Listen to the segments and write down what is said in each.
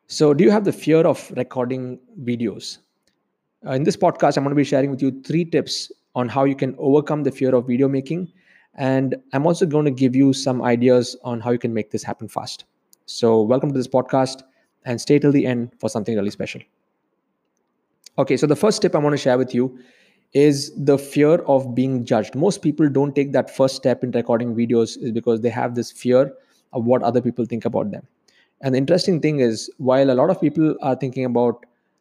So, do you have the fear of recording videos? In this podcast, I'm going to be sharing with you 3 tips on how you can overcome the fear of video making. And I'm also going to give you some ideas on how you can make this happen fast. So, welcome to this podcast and stay till the end for something really special. Okay, so the first tip I want to share with you is the fear of being judged. Most people don't take that first step in recording videos is because they have this fear of what other people think about them. And the interesting thing is, while a lot of people are thinking about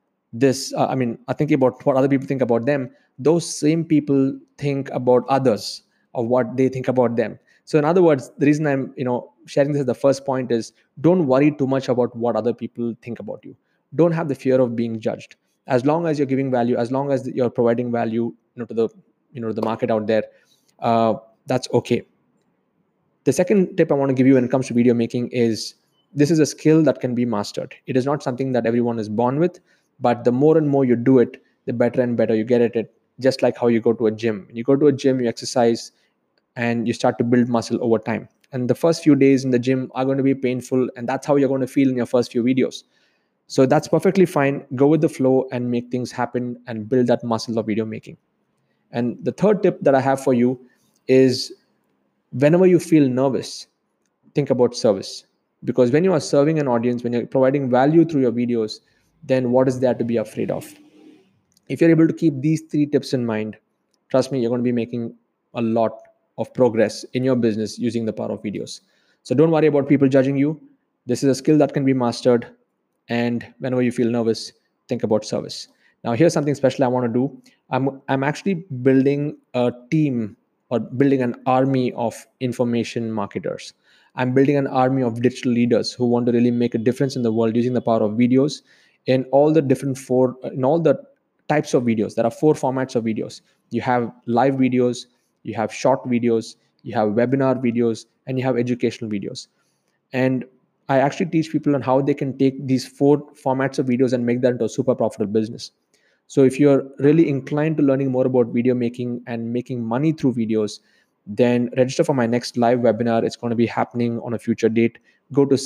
are thinking about what other people think about them, those same people think about others or what they think about them. So in other words, the reason I'm sharing this as the first point is, don't worry too much about what other people think about you. Don't have the fear of being judged. As long as you're giving value, as long as you're providing value, to the market out there, that's okay. The second tip I want to give you when it comes to video making is, this is a skill that can be mastered. It is not something that everyone is born with, but the more and more you do it, the better and better you get at it. Just like how you go to a gym. When you go to a gym, you exercise and you start to build muscle over time. And the first few days in the gym are going to be painful, and that's how you're going to feel in your first few videos. So that's perfectly fine. Go with the flow and make things happen and build that muscle of video making. And the third tip that I have for you is, whenever you feel nervous, think about service. Because when you are serving an audience, when you're providing value through your videos, then what is there to be afraid of? If you're able to keep these 3 tips in mind, trust me, you're going to be making a lot of progress in your business using the power of videos. So don't worry about people judging you. This is a skill that can be mastered. And whenever you feel nervous, think about service. Now, here's something special I want to do. I'm actually building a team, or building an army of information marketers. I'm building an army of digital leaders who want to really make a difference in the world using the power of videos in all the in all the types of videos. There are 4 formats of videos. You have live videos, you have short videos, you have webinar videos, and you have educational videos. And I actually teach people on how they can take these 4 formats of videos and make that into a super profitable business. So if you're really inclined to learning more about video making and making money through videos, then register for my next live webinar. It's going to be happening on a future date. Go to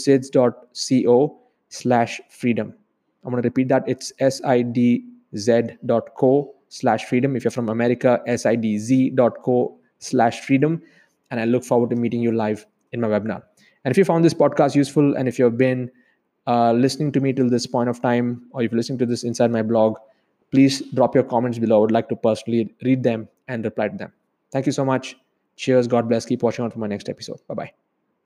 sidz.co/freedom. I'm going to repeat that. It's sidz.co/freedom. If you're from America, sidz.co/freedom. And I look forward to meeting you live in my webinar. And if you found this podcast useful, and if you've been listening to me till this point of time, or if you're listening to this inside my blog, please drop your comments below. I would like to personally read them and reply to them. Thank you so much. Cheers. God bless. Keep watching out for my next episode. Bye-bye.